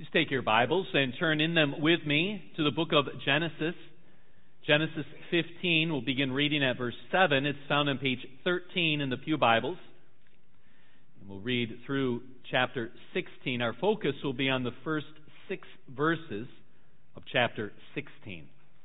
Just take your Bibles and turn in them with me to the book of Genesis. Genesis 15, we'll begin reading at verse 7. It's found on page 13 in the Pew Bibles. And we'll read through chapter 16. Our focus will be on the first 6 verses of chapter 16.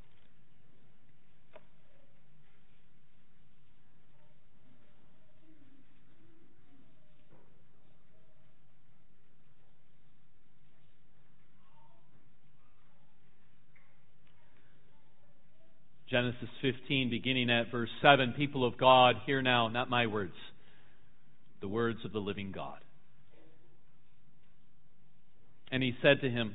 Genesis 15, beginning at verse 7, people of God, hear now, not my words, the words of the living God. And he said to him,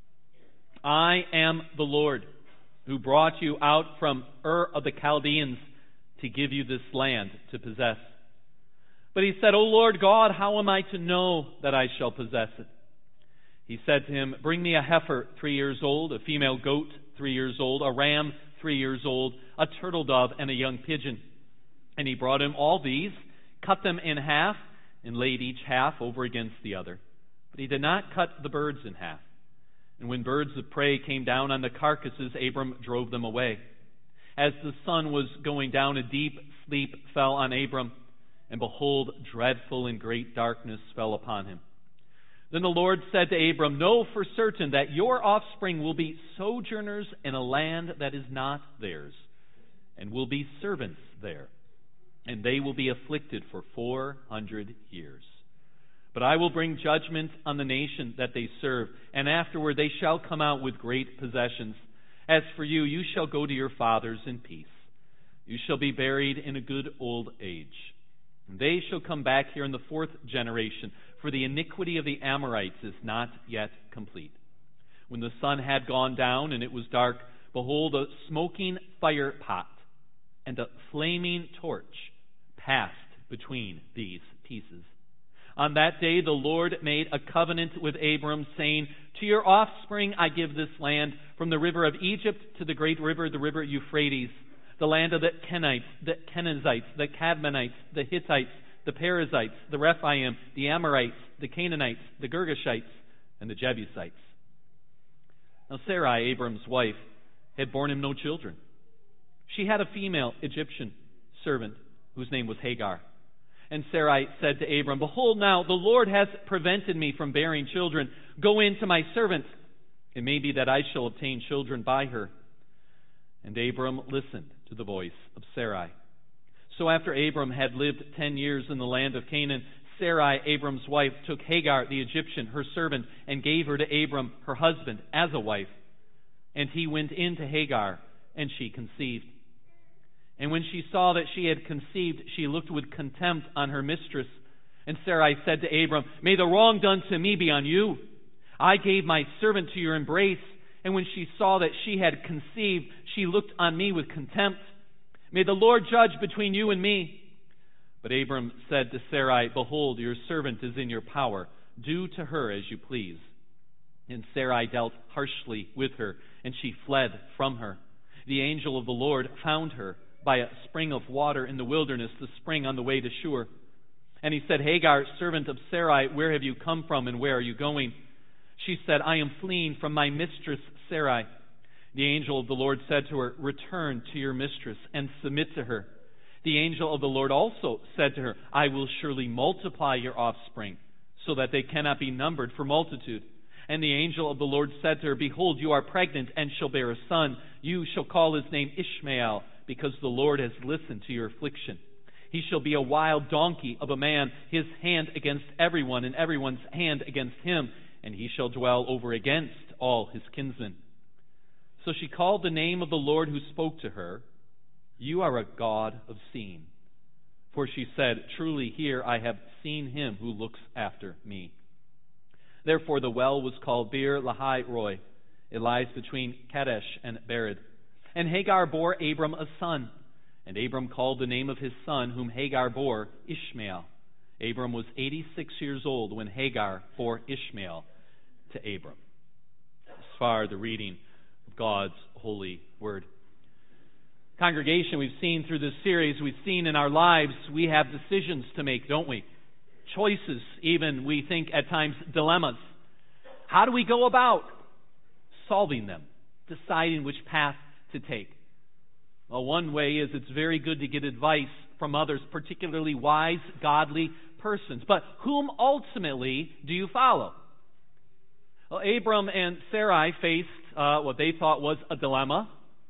I am the Lord who brought you out from Ur of the Chaldeans to give you this land to possess. But he said, O Lord God, how am I to know that I shall possess it? He said to him, Bring me a heifer 3 years old, a female goat 3 years old, a ram 3 years old, a turtle dove, and a young pigeon. And he brought him all these, cut them in half, and laid each half over against the other. But he did not cut the birds in half. And when birds of prey came down on the carcasses, Abram drove them away. As the sun was going down, a deep sleep fell on Abram, and behold, dreadful and great darkness fell upon him. Then the Lord said to Abram, Know for certain that your offspring will be sojourners in a land that is not theirs, and will be servants there, and they will be afflicted for 400 years. But I will bring judgment on the nation that they serve, and afterward they shall come out with great possessions. As for you, you shall go to your fathers in peace. You shall be buried in a good old age. And they shall come back here in the 4th generation, for the iniquity of the Amorites is not yet complete. When the sun had gone down and it was dark, behold, a smoking fire pot and a flaming torch passed between these pieces. On that day the Lord made a covenant with Abram, saying, To your offspring I give this land, from the river of Egypt to the great river, the river Euphrates, the land of the Kenites, the Kenizzites, the Cadmonites, the Hittites, the Perizzites, the Rephaim, the Amorites, the Canaanites, the Girgashites, and the Jebusites. Now Sarai, Abram's wife, had borne him no children. She had a female Egyptian servant whose name was Hagar. And Sarai said to Abram, Behold now, the Lord has prevented me from bearing children. Go in to my servant. It may be that I shall obtain children by her. And Abram listened to the voice of Sarai. So after Abram had lived 10 years in the land of Canaan, Sarai, Abram's wife, took Hagar the Egyptian, her servant, and gave her to Abram, her husband, as a wife. And he went in to Hagar, and she conceived. And when she saw that she had conceived, she looked with contempt on her mistress. And Sarai said to Abram, May the wrong done to me be on you. I gave my servant to your embrace, and when she saw that she had conceived, she looked on me with contempt. May the Lord judge between you and me. But Abram said to Sarai, Behold, your servant is in your power. Do to her as you please. And Sarai dealt harshly with her, and she fled from her. The angel of the Lord found her by a spring of water in the wilderness, the spring on the way to Shur. And he said, Hagar, servant of Sarai, where have you come from, and where are you going? She said, I am fleeing from my mistress Sarai. The angel of the Lord said to her, Return to your mistress and submit to her. The angel of the Lord also said to her, I will surely multiply your offspring, so that they cannot be numbered for multitude. And the angel of the Lord said to her, Behold, you are pregnant and shall bear a son. You shall call his name Ishmael, because the Lord has listened to your affliction. He shall be a wild donkey of a man, his hand against everyone, and everyone's hand against him, and he shall dwell over against all his kinsmen. So she called the name of the Lord who spoke to her, You are a God of seeing. For she said, Truly here I have seen him who looks after me. Therefore the well was called Beer Lahai Roi. It lies between Kadesh and Bered. And Hagar bore Abram a son. And Abram called the name of his son, whom Hagar bore, Ishmael. Abram was 86 years old when Hagar bore Ishmael to Abram. As far the reading of God's holy word. Congregation, we've seen through this series, we've seen in our lives, we have decisions to make, don't we? Choices, even, we think at times, dilemmas. How do we go about solving them, deciding which path to take? Well, one way is it's very good to get advice from others, particularly wise, godly persons. But whom ultimately do you follow? Well, Abram and Sarai faced what they thought was a dilemma.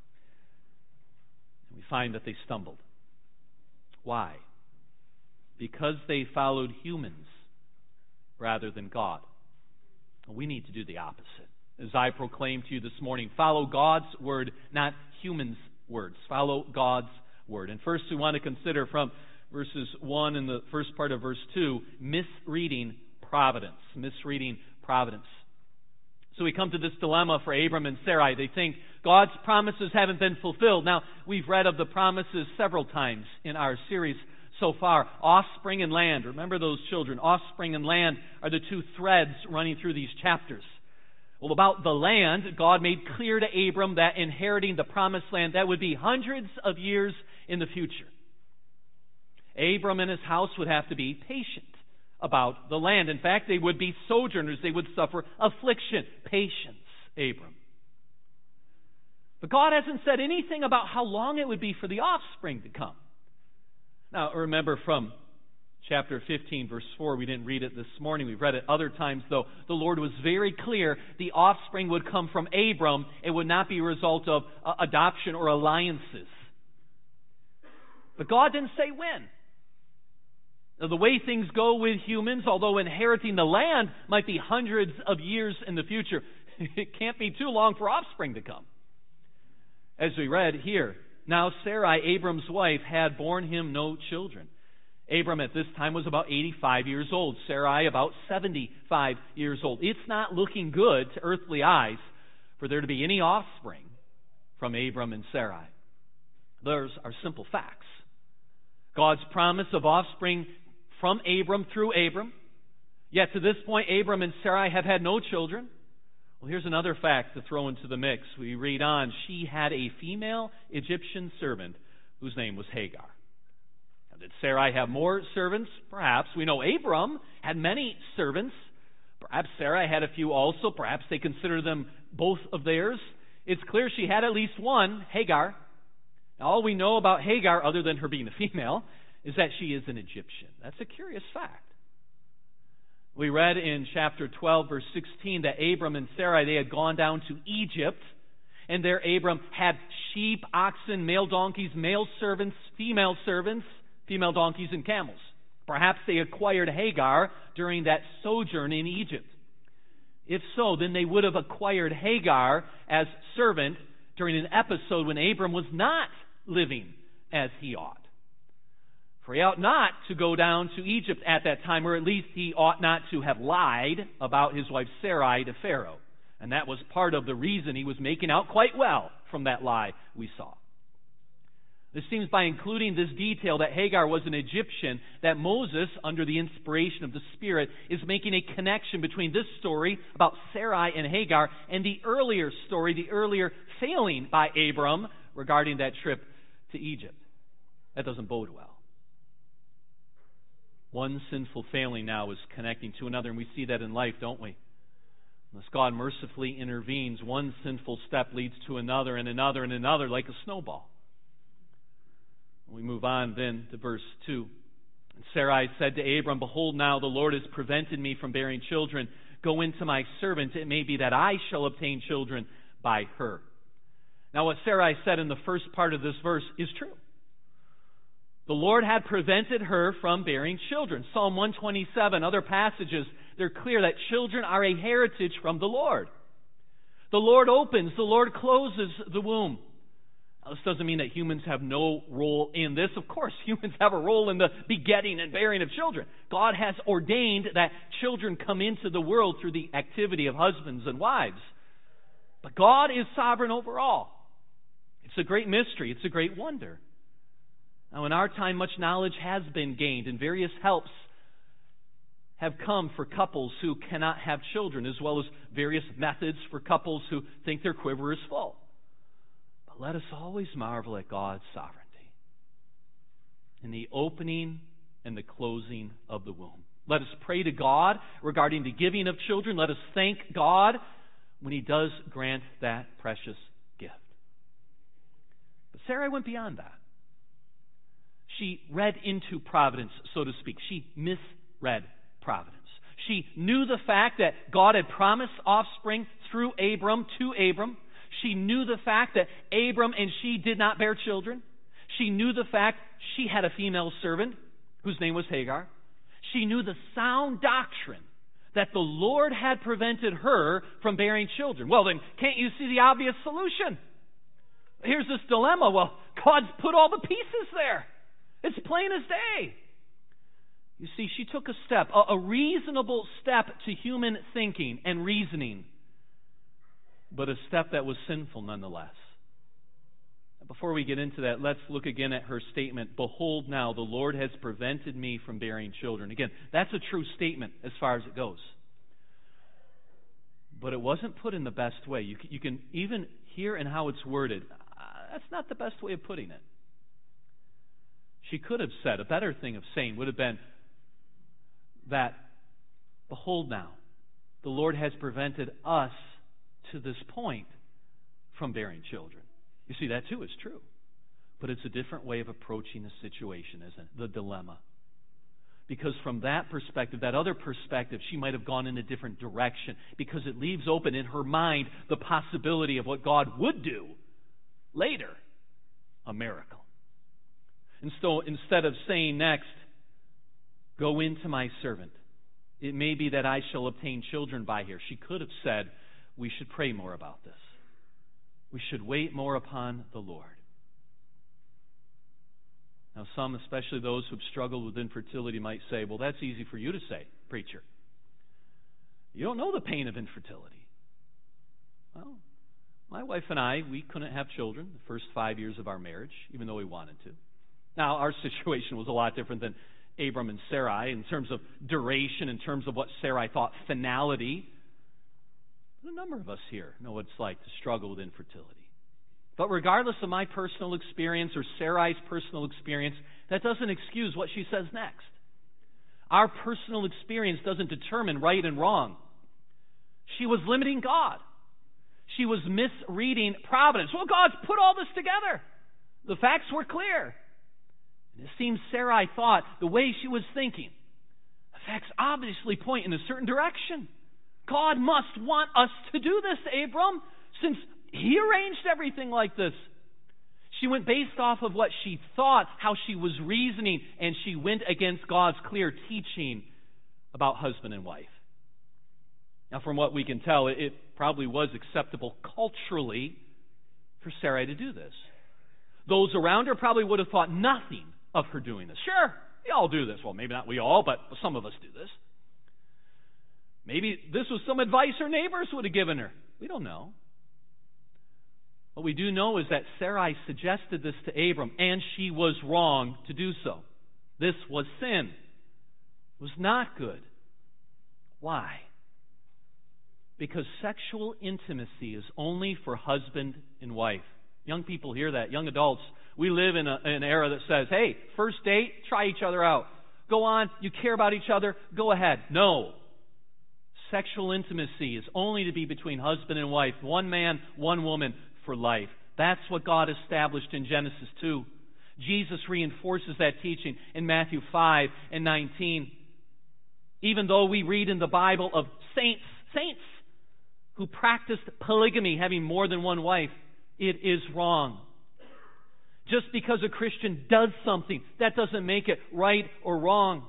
And we find that they stumbled. Why? Because they followed humans rather than God. We need to do the opposite. As I proclaim to you this morning, follow God's word, not humans' words. Follow God's word. And first we want to consider from verses 1 and the first part of verse 2, misreading providence. Misreading providence. So we come to this dilemma for Abram and Sarai. They think God's promises haven't been fulfilled. Now, we've read of the promises several times in our series so far. Offspring and land. Remember those children. Offspring and land are the two threads running through these chapters. Well, about the land, God made clear to Abram that inheriting the promised land, that would be hundreds of years in the future. Abram and his house would have to be patient about the land. In fact, they would be sojourners. They would suffer affliction. Patience, Abram. But God hasn't said anything about how long it would be for the offspring to come. Now, remember from chapter 15, verse 4, we didn't read it this morning. We've read it other times, though. The Lord was very clear the offspring would come from Abram. It would not be a result of adoption or alliances. But God didn't say when. Now, the way things go with humans, although inheriting the land might be hundreds of years in the future, it can't be too long for offspring to come. As we read here, now Sarai, Abram's wife, had borne him no children. Abram at this time was about 85 years old. Sarai about 75 years old. It's not looking good to earthly eyes for there to be any offspring from Abram and Sarai. Those are simple facts. God's promise of offspring from Abram through Abram. Yet to this point, Abram and Sarai have had no children. Well, here's another fact to throw into the mix. We read on, she had a female Egyptian servant whose name was Hagar. Now, did Sarai have more servants? Perhaps. We know Abram had many servants. Perhaps Sarai had a few also. Perhaps they consider them both of theirs. It's clear she had at least one, Hagar. Now, all we know about Hagar, other than her being a female, is that she is an Egyptian. That's a curious fact. We read in chapter 12, verse 16, that Abram and Sarai, they had gone down to Egypt, and there Abram had sheep, oxen, male donkeys, male servants, female donkeys, and camels. Perhaps they acquired Hagar during that sojourn in Egypt. If so, then they would have acquired Hagar as servant during an episode when Abram was not living as he ought. For he ought not to go down to Egypt at that time, or at least he ought not to have lied about his wife Sarai to Pharaoh. And that was part of the reason he was making out quite well from that lie we saw. It seems by including this detail that Hagar was an Egyptian, that Moses, under the inspiration of the Spirit, is making a connection between this story about Sarai and Hagar and the earlier story, the earlier failing by Abram regarding that trip to Egypt. That doesn't bode well. One sinful failing now is connecting to another, and we see that in life, don't we? Unless God mercifully intervenes, one sinful step leads to another and another and another like a snowball. We move on then to verse 2. And Sarai said to Abram, "Behold, now the Lord has prevented me from bearing children. Go into my servant. It may be that I shall obtain children by her." Now what Sarai said in the first part of this verse is true. The Lord had prevented her from bearing children. Psalm 127, other passages, they're clear that children are a heritage from the Lord. The Lord opens, the Lord closes the womb. Now, this doesn't mean that humans have no role in this. Of course, humans have a role in the begetting and bearing of children. God has ordained that children come into the world through the activity of husbands and wives. But God is sovereign over all. It's a great mystery. It's a great wonder. Now, in our time, much knowledge has been gained, and various helps have come for couples who cannot have children, as well as various methods for couples who think their quiver is full. But let us always marvel at God's sovereignty in the opening and the closing of the womb. Let us pray to God regarding the giving of children. Let us thank God when He does grant that precious gift. But Sarai went beyond that. She read into providence, so to speak. She misread providence. She knew the fact that God had promised offspring through Abram to Abram. She knew the fact that Abram and she did not bear children. She knew the fact she had a female servant whose name was Hagar. She knew the sound doctrine that the Lord had prevented her from bearing children. Well, then, can't you see the obvious solution? Here's this dilemma. Well, God's put all the pieces there. It's plain as day. You see, she took a step, a reasonable step to human thinking and reasoning, but a step that was sinful nonetheless. Before we get into that, let's look again at her statement, "Behold now, the Lord has prevented me from bearing children." Again, that's a true statement as far as it goes. But it wasn't put in the best way. You can even hear in how it's worded, that's not the best way of putting it. She could have said, a better thing of saying would have been that, "Behold now, the Lord has prevented us to this point from bearing children." You see, that too is true. But it's a different way of approaching the situation, isn't it? The dilemma. Because from that perspective, that other perspective, she might have gone in a different direction, because it leaves open in her mind the possibility of what God would do later, a miracle. And so instead of saying next, "Go into my servant, it may be that I shall obtain children by her," she could have said, "We should pray more about this. We should wait more upon the Lord." Now some, especially those who have struggled with infertility, might say, "Well, that's easy for you to say, preacher. You don't know the pain of infertility." Well, my wife and I, we couldn't have children the first 5 years of our marriage, even though we wanted to. Now, our situation was a lot different than Abram and Sarai in terms of duration, in terms of what Sarai thought finality. But a number of us here know what it's like to struggle with infertility. But regardless of my personal experience or Sarai's personal experience, that doesn't excuse what she says next. Our personal experience doesn't determine right and wrong. She was limiting God. She was misreading providence. Well, God's put all this together. The facts were clear. And it seems Sarai thought the way she was thinking, the facts obviously point in a certain direction. God must want us to do this, Abram, since He arranged everything like this. She went based off of what she thought, how she was reasoning, and she went against God's clear teaching about husband and wife. Now, from what we can tell, it probably was acceptable culturally for Sarai to do this. Those around her probably would have thought nothing of her doing this. Sure, we all do this. Well, maybe not we all, but some of us do this. Maybe this was some advice her neighbors would have given her. We don't know. What we do know is that Sarai suggested this to Abram, and she was wrong to do so. This was sin. It was not good. Why? Because sexual intimacy is only for husband and wife. Young people hear that. Young adults, we live in an era that says, "Hey, first date, try each other out. Go on, you care about each other, go ahead." No. Sexual intimacy is only to be between husband and wife, one man, one woman, for life. That's what God established in Genesis 2. Jesus reinforces that teaching in Matthew 5 and 19. Even though we read in the Bible of saints who practiced polygamy, having more than one wife, it is wrong. Just because a Christian does something, that doesn't make it right or wrong.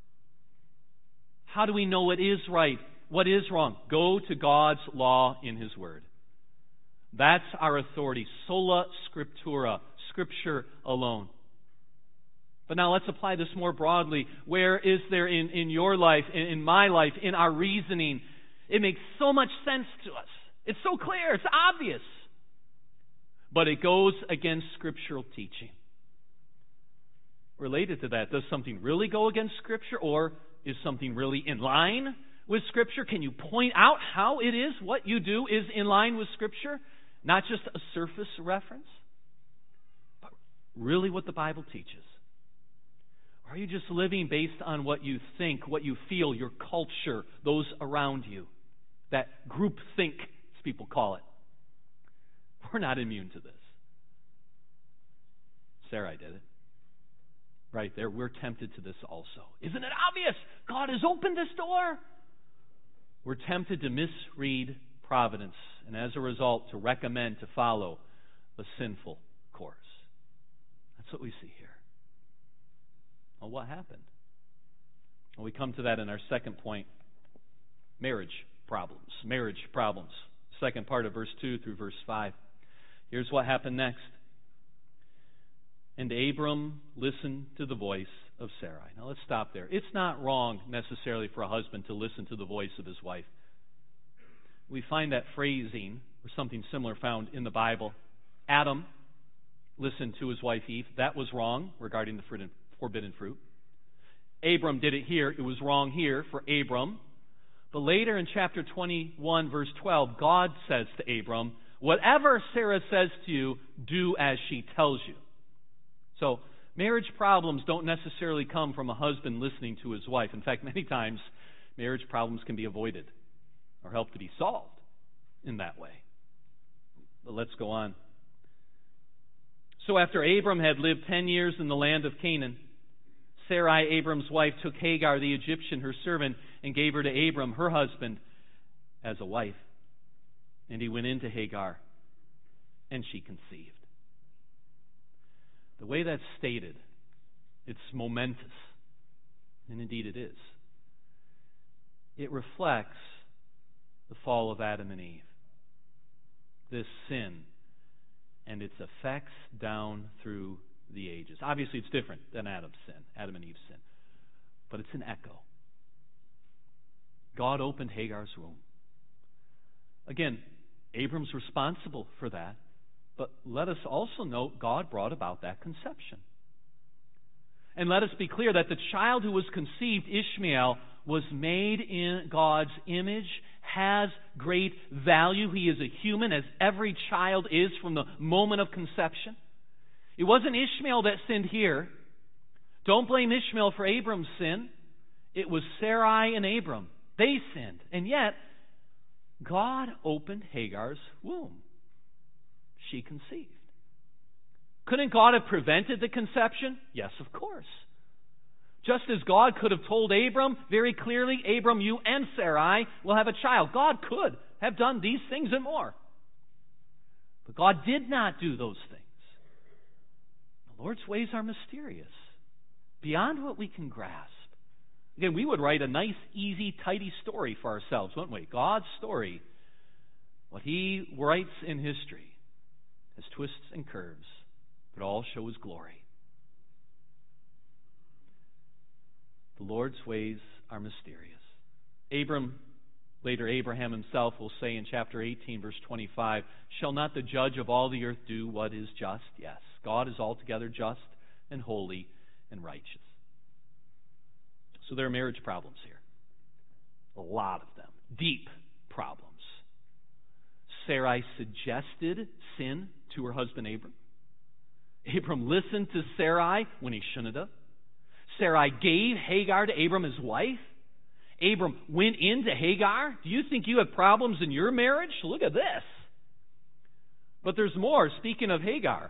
How do we know what is right, what is wrong? Go to God's law in His Word. That's our authority. Sola Scriptura, Scripture alone. But now let's apply this more broadly. Where is there in your life, in my life, in our reasoning? It makes so much sense to us. It's so clear, it's obvious. But it goes against scriptural teaching. Related to that, does something really go against Scripture, or is something really in line with Scripture? Can you point out how it is, what you do is in line with Scripture? Not just a surface reference, but really what the Bible teaches. Or are you just living based on what you think, what you feel, your culture, those around you? That groupthink, as people call it. We're not immune to this. Sarai did it. Right there, we're tempted to this also. Isn't it obvious? God has opened this door. We're tempted to misread providence, and as a result, to recommend, to follow a sinful course. That's what we see here. Well, what happened? Well, we come to that in our second point. Marriage problems. Marriage problems. Second part of verse 2 through verse 5. Here's what happened next. And Abram listened to the voice of Sarai. Now let's stop there. It's not wrong necessarily for a husband to listen to the voice of his wife. We find that phrasing or something similar found in the Bible. Adam listened to his wife Eve. That was wrong regarding the forbidden fruit. Abram did it here. It was wrong here for Abram. But later in chapter 21, verse 12, God says to Abram, whatever Sarah says to you, do as she tells you. So, marriage problems don't necessarily come from a husband listening to his wife. In fact, many times, marriage problems can be avoided or help to be solved in that way. But let's go on. So after Abram had lived 10 years in the land of Canaan, Sarai, Abram's wife, took Hagar, the Egyptian, her servant, and gave her to Abram, her husband, as a wife. And he went into Hagar, and she conceived. The way that's stated, it's momentous. And indeed it is. It reflects the fall of Adam and Eve. This sin and its effects down through the ages. Obviously it's different than Adam's sin, Adam and Eve's sin. But it's an echo. God opened Hagar's womb. Again, Abram's responsible for that. But let us also note God brought about that conception. And let us be clear that the child who was conceived, Ishmael, was made in God's image, has great value. He is a human, as every child is from the moment of conception. It wasn't Ishmael that sinned here. Don't blame Ishmael for Abram's sin. It was Sarai and Abram. They sinned. And yet, God opened Hagar's womb. She conceived. Couldn't God have prevented the conception? Yes, of course. Just as God could have told Abram very clearly, Abram, you and Sarai will have a child. God could have done these things and more. But God did not do those things. The Lord's ways are mysterious, beyond what we can grasp. Again, we would write a nice, easy, tidy story for ourselves, wouldn't we? God's story, what He writes in history, has twists and curves, but all show His glory. The Lord's ways are mysterious. Later Abraham himself will say in chapter 18, verse 25, shall not the judge of all the earth do what is just? Yes, God is altogether just and holy and righteous. So there are marriage problems here. A lot of them. Deep problems. Sarai suggested sin to her husband Abram. Abram listened to Sarai when he shouldn't have. Sarai gave Hagar to Abram as wife. Abram went into Hagar. Do you think you have problems in your marriage? Look at this. But there's more. Speaking of Hagar,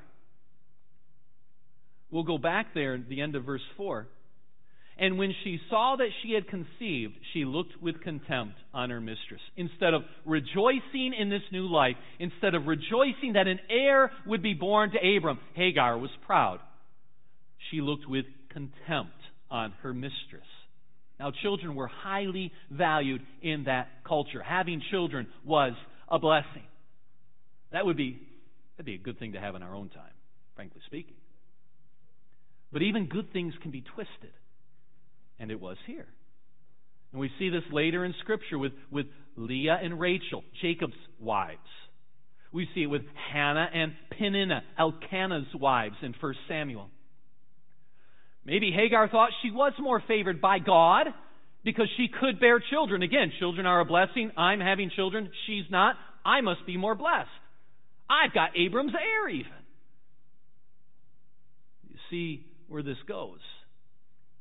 we'll go back there at the end of verse 4. And when she saw that she had conceived, she looked with contempt on her mistress. Instead of rejoicing in this new life, instead of rejoicing that an heir would be born to Abram, Hagar was proud. She looked with contempt on her mistress. Now, children were highly valued in that culture. Having children was a blessing. That'd be a good thing to have in our own time, frankly speaking. But even good things can be twisted. And it was here. And we see this later in Scripture with Leah and Rachel, Jacob's wives. We see it with Hannah and Peninnah, Elkanah's wives in 1 Samuel. Maybe Hagar thought she was more favored by God because she could bear children. Again, children are a blessing. I'm having children. She's not. I must be more blessed. I've got Abram's heir even. You see where this goes.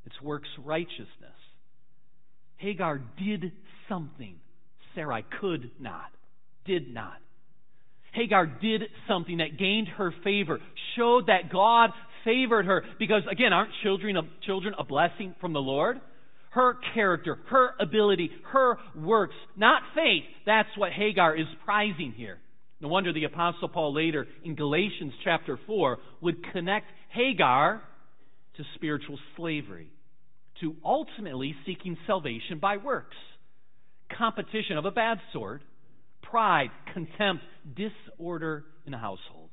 It's works righteousness. Hagar did something Sarai could not, did not. Hagar did something that gained her favor, showed that God favored her. Because, again, aren't children a blessing from the Lord? Her character, her ability, her works, not faith. That's what Hagar is prizing here. No wonder the Apostle Paul later in Galatians chapter 4 would connect Hagar to spiritual slavery, to ultimately seeking salvation by works. Competition of a bad sort, pride, contempt, disorder in a household.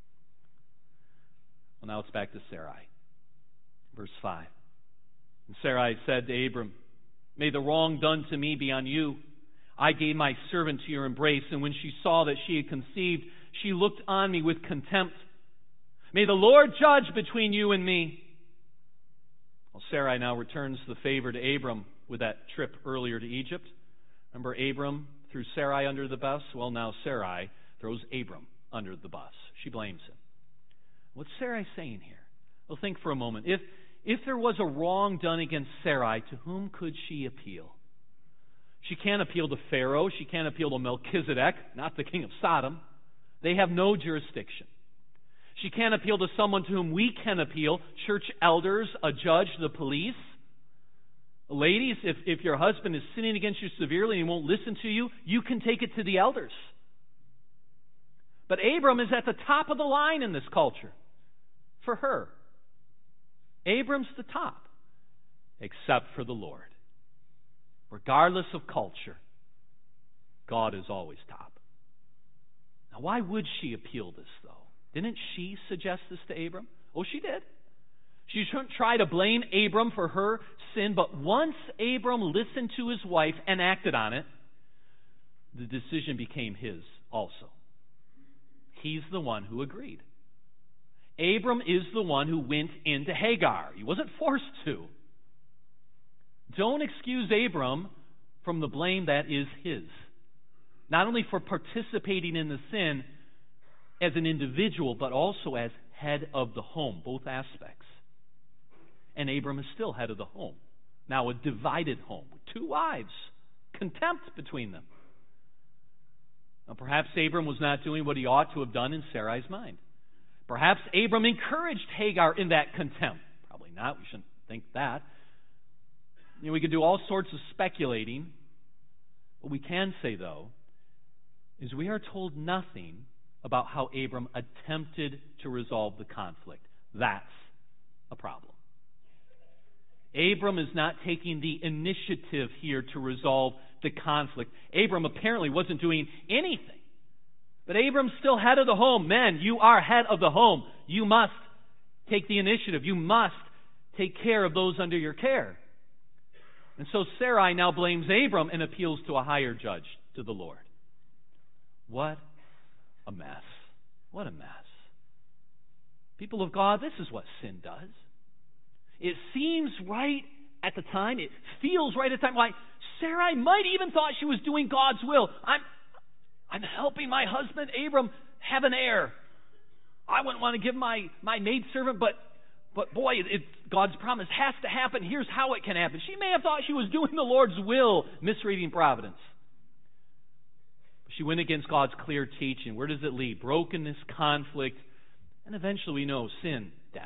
Well, now it's back to Sarai. Verse 5. And Sarai said to Abram, "May the wrong done to me be on you. I gave my servant to your embrace, and when she saw that she had conceived, she looked on me with contempt. May the Lord judge between you and me." Well, Sarai now returns the favor to Abram with that trip earlier to Egypt. Remember, Abram threw Sarai under the bus? Well, now Sarai throws Abram under the bus. She blames him. What's Sarai saying here? Well, think for a moment. If there was a wrong done against Sarai, to whom could she appeal? She can't appeal to Pharaoh. She can't appeal to Melchizedek, not the king of Sodom. They have no jurisdiction. She can't appeal to someone to whom we can appeal, church elders, a judge, the police. Ladies, if your husband is sinning against you severely and he won't listen to you, you can take it to the elders. But Abram is at the top of the line in this culture. For her. Abram's the top, except for the Lord. Regardless of culture, God is always top. Now, why would she appeal this, though? Didn't she suggest this to Abram? Oh, she did. She shouldn't try to blame Abram for her sin, but once Abram listened to his wife and acted on it, the decision became his also. He's the one who agreed. Abram is the one who went into Hagar. He wasn't forced to. Don't excuse Abram from the blame that is his. Not only for participating in the sin as an individual, but also as head of the home, both aspects. And Abram is still head of the home. Now a divided home with two wives. Contempt between them. Now perhaps Abram was not doing what he ought to have done in Sarai's mind. Perhaps Abram encouraged Hagar in that contempt. Probably not. We shouldn't think that. We could do all sorts of speculating. What we can say, though, is we are told nothing about how Abram attempted to resolve the conflict. That's a problem. Abram is not taking the initiative here to resolve the conflict. Abram apparently wasn't doing anything. But Abram's still head of the home. Men, you are head of the home. You must take the initiative. You must take care of those under your care. And so Sarai now blames Abram and appeals to a higher judge, to the Lord. What a mess. What a mess. People of God, this is what sin does. It seems right at the time. It feels right at the time. Like Sarai might even thought she was doing God's will. I'm helping my husband Abram have an heir. I wouldn't want to give my maidservant, but boy, God's promise has to happen. Here's how it can happen. She may have thought she was doing the Lord's will, misreading providence. But she went against God's clear teaching. Where does it lead? Brokenness, conflict, and eventually we know sin, death.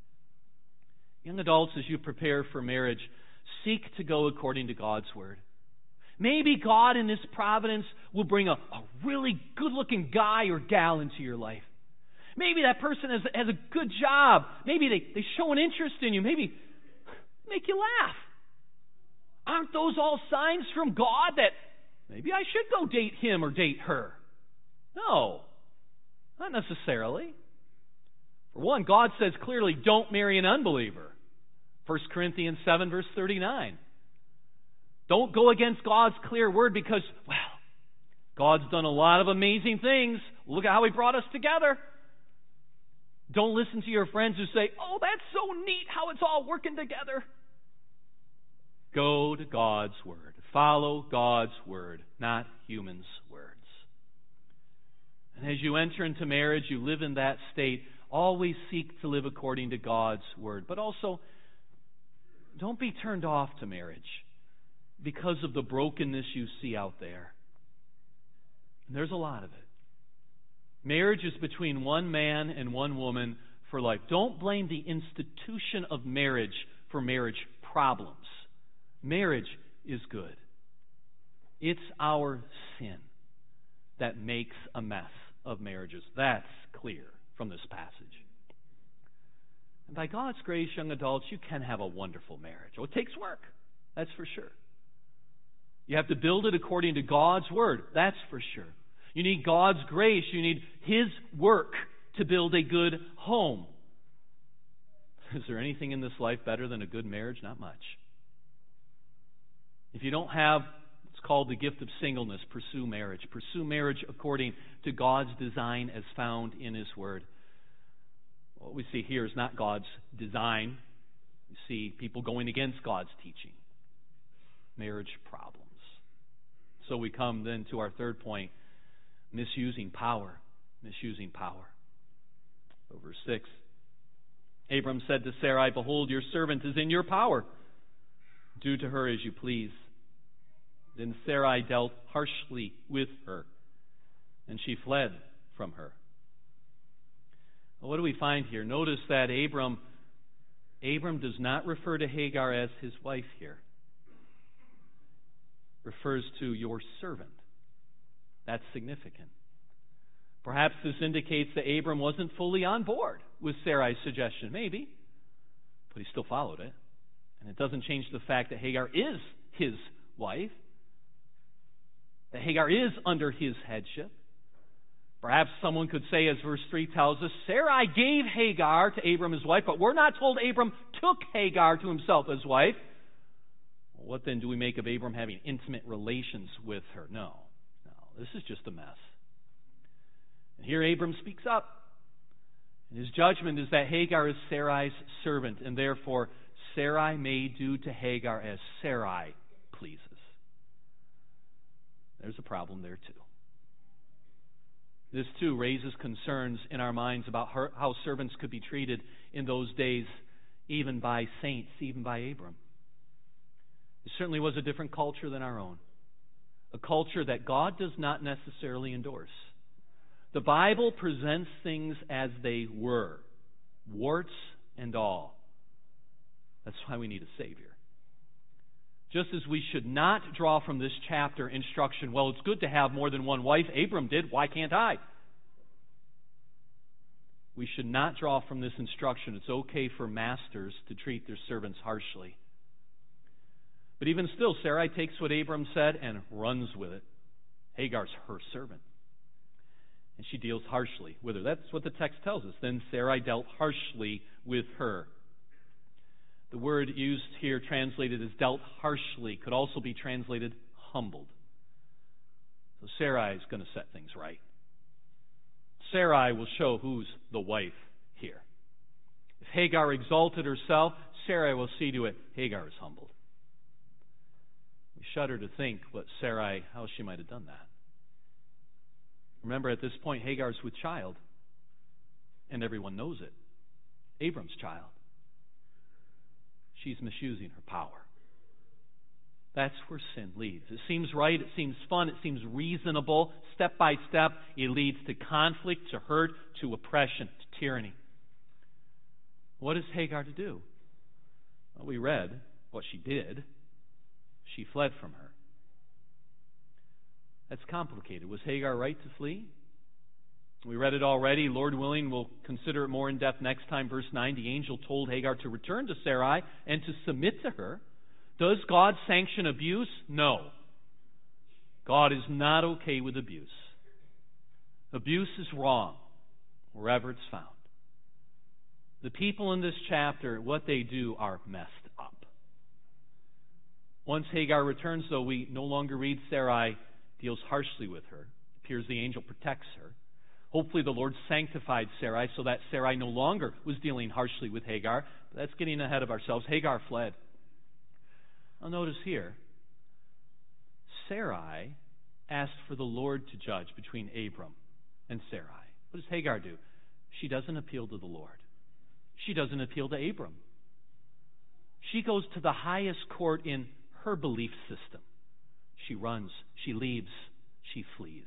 Young adults, as you prepare for marriage, seek to go according to God's word. Maybe God in His providence will bring a really good-looking guy or gal into your life. Maybe that person has a good job. Maybe they show an interest in you. Maybe make you laugh. Aren't those all signs from God that maybe I should go date him or date her? No, not necessarily. For one, God says clearly, don't marry an unbeliever. 1 Corinthians 7, verse 39. Don't go against God's clear word because, well, God's done a lot of amazing things. Look at how He brought us together. Don't listen to your friends who say, oh, that's so neat how it's all working together. Go to God's word. Follow God's word, not humans' words. And as you enter into marriage, you live in that state. Always seek to live according to God's word. But also, don't be turned off to marriage because of the brokenness you see out there. And there's a lot of it. Marriage is between one man and one woman for life. Don't blame the institution of marriage for marriage problems. Marriage is good. It's our sin that makes a mess of marriages. That's clear from this passage. And by God's grace, young adults, you can have a wonderful marriage. Oh, it takes work. That's for sure. You have to build it according to God's Word. That's for sure. You need God's grace. You need His work to build a good home. Is there anything in this life better than a good marriage? Not much. If you don't have what's called the gift of singleness, pursue marriage. Pursue marriage according to God's design as found in His Word. What we see here is not God's design. We see people going against God's teaching. Marriage problems. So we come then to our third point, misusing power. Misusing power. Verse 6. Abram said to Sarai, "Behold, your servant is in your power. Do to her as you please." Then Sarai dealt harshly with her, and she fled from her. Well, what do we find here? Notice that Abram does not refer to Hagar as his wife here. Refers to your servant. That's significant. Perhaps this indicates that Abram wasn't fully on board with Sarai's suggestion. Maybe. But he still followed it. And it doesn't change the fact that Hagar is his wife. That Hagar is under his headship. Perhaps someone could say, as verse 3 tells us, Sarai gave Hagar to Abram his wife, but we're not told Abram took Hagar to himself as wife. Well, what then do we make of Abram having intimate relations with her? No. This is just a mess. And here Abram speaks up. And his judgment is that Hagar is Sarai's servant, and therefore Sarai may do to Hagar as Sarai pleases. There's a problem there too. This too raises concerns in our minds about how servants could be treated in those days, even by saints, even by Abram. It certainly was a different culture than our own. A culture that God does not necessarily endorse. The Bible presents things as they were, warts and all. That's why we need a Savior. Just as we should not draw from this chapter instruction, well, it's good to have more than one wife. Abram did, why can't I? We should not draw from this instruction it's okay for masters to treat their servants harshly. But even still, Sarai takes what Abram said and runs with it. Hagar's her servant. And she deals harshly with her. That's what the text tells us. Then Sarai dealt harshly with her. The word used here, translated as dealt harshly, could also be translated humbled. So Sarai is going to set things right. Sarai will show who's the wife here. If Hagar exalted herself, Sarai will see to it Hagar is humbled. We shudder to think how she might have done that. Remember, at this point, Hagar's with child, and everyone knows it. Abram's child. She's misusing her power. That's where sin leads. It seems right, it seems fun, it seems reasonable. Step by step, it leads to conflict, to hurt, to oppression, to tyranny. What is Hagar to do? Well, we read what she did. She fled from her. That's complicated. Was Hagar right to flee? We read it already. Lord willing, we'll consider it more in depth next time. Verse 9, the angel told Hagar to return to Sarai and to submit to her. Does God sanction abuse? No. God is not okay with abuse. Abuse is wrong wherever it's found. The people in this chapter, what they do are messed up. Once Hagar returns, though, we no longer read Sarai deals harshly with her. It appears the angel protects her. Hopefully the Lord sanctified Sarai so that Sarai no longer was dealing harshly with Hagar. But that's getting ahead of ourselves. Hagar fled. Now notice here, Sarai asked for the Lord to judge between Abram and Sarai. What does Hagar do? She doesn't appeal to the Lord. She doesn't appeal to Abram. She goes to the highest court in her belief system. She runs, she leaves, she flees.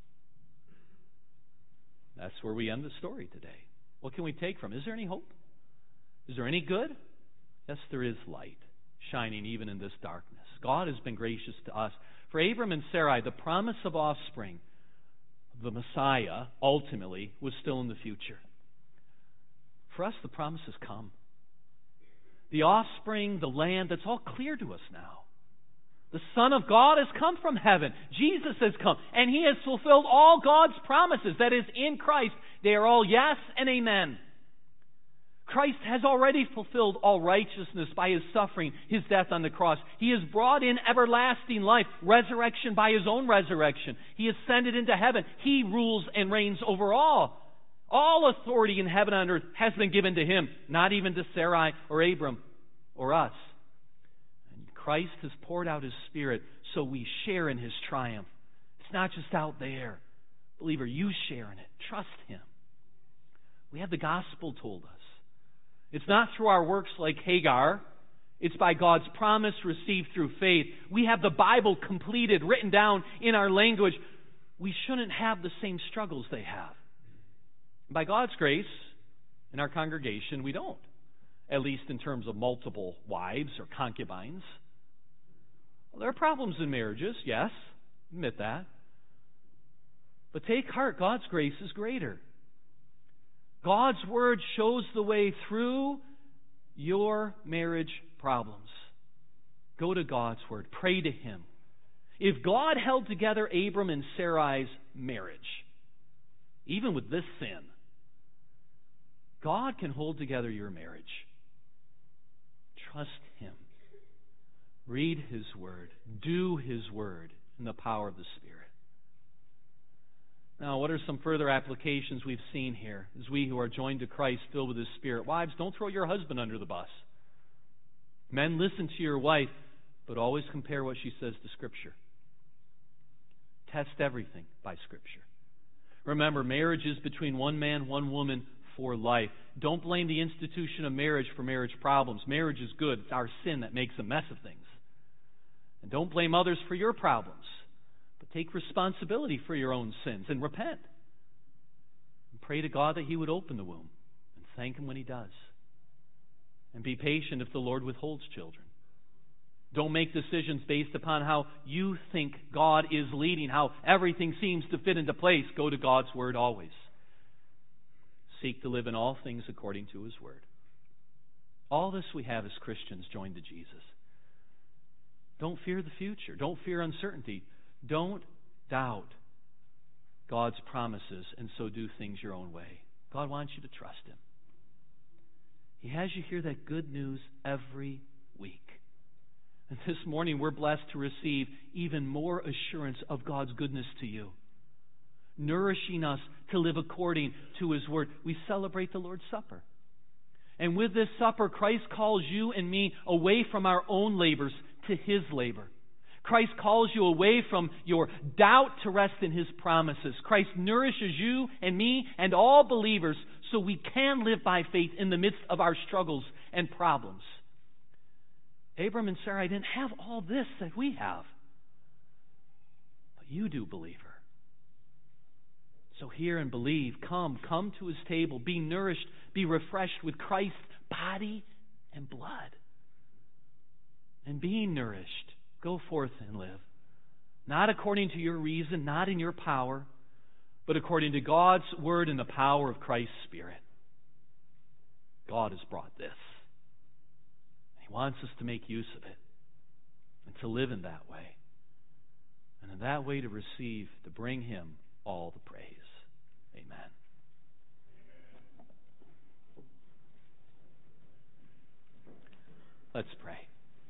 That's where we end the story today. What can we take from it? Is there any hope? Is there any good? Yes, there is light shining even in this darkness. God has been gracious to us. For Abram and Sarai, the promise of offspring, the Messiah, ultimately, was still in the future. For us, the promise has come. The offspring, the land, that's all clear to us now. The Son of God has come from heaven. Jesus has come, and He has fulfilled all God's promises. That is, in Christ, they are all yes and amen. Christ has already fulfilled all righteousness by His suffering, His death on the cross. He has brought in everlasting life, resurrection by His own resurrection. He ascended into heaven. He rules and reigns over all. All authority in heaven and earth has been given to Him, not even to Sarai or Abram or us. And Christ has poured out His Spirit so we share in His triumph. It's not just out there. Believer, you share in it. Trust Him. We have the gospel told us. It's not through our works like Hagar. It's by God's promise received through faith. We have the Bible completed, written down in our language. We shouldn't have the same struggles they have. By God's grace, in our congregation, we don't. At least in terms of multiple wives or concubines. Well, there are problems in marriages, yes. Admit that. But take heart, God's grace is greater. God's Word shows the way through your marriage problems. Go to God's Word. Pray to Him. If God held together Abram and Sarai's marriage, even with this sin, God can hold together your marriage. Trust Him. Read His Word. Do His Word in the power of the Spirit. Now, what are some further applications we've seen here as we who are joined to Christ, filled with His Spirit? Wives, don't throw your husband under the bus. Men, listen to your wife, but always compare what she says to Scripture. Test everything by Scripture. Remember, marriage is between one man, one woman for life. Don't blame the institution of marriage for marriage problems. Marriage is good. It's our sin that makes a mess of things. And don't blame others for your problems. But take responsibility for your own sins and repent. And pray to God that He would open the womb. And thank Him when He does. And be patient if the Lord withholds children. Don't make decisions based upon how you think God is leading, how everything seems to fit into place. Go to God's Word always. Seek to live in all things according to His Word. All this we have as Christians joined to Jesus. Don't fear the future. Don't fear uncertainty. Don't doubt God's promises and so do things your own way. God wants you to trust Him. He has you hear that good news every week. And this morning we're blessed to receive even more assurance of God's goodness to you, nourishing us to live according to His Word. We celebrate the Lord's Supper. And with this supper, Christ calls you and me away from our own labors to His labor. Christ calls you away from your doubt to rest in His promises. Christ nourishes you and me and all believers so we can live by faith in the midst of our struggles and problems. Abram and Sarai didn't have all this that we have. But you do, believer. So hear and believe. Come to His table. Be nourished, be refreshed with Christ's body and blood. And being nourished, go forth and live. Not according to your reason, not in your power, but according to God's Word and the power of Christ's Spirit. God has brought this. He wants us to make use of it and to live in that way. And in that way to receive, to bring Him all the praise. Amen. Let's pray.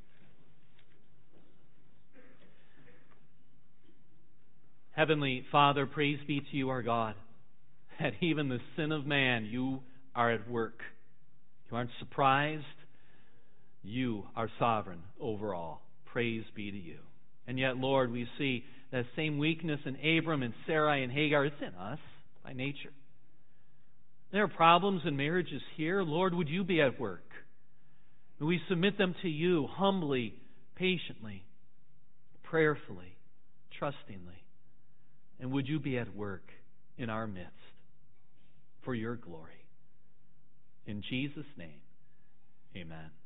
Heavenly Father, praise be to You, our God, that even the sin of man, You are at work. You aren't surprised. You are sovereign over all. Praise be to You. And yet, Lord, we see that same weakness in Abram and Sarai and Hagar. It's in us by nature. There are problems in marriages here. Lord, would You be at work? May we submit them to you humbly, patiently, prayerfully, trustingly. And would you be at work in our midst for your glory? In Jesus' name, amen.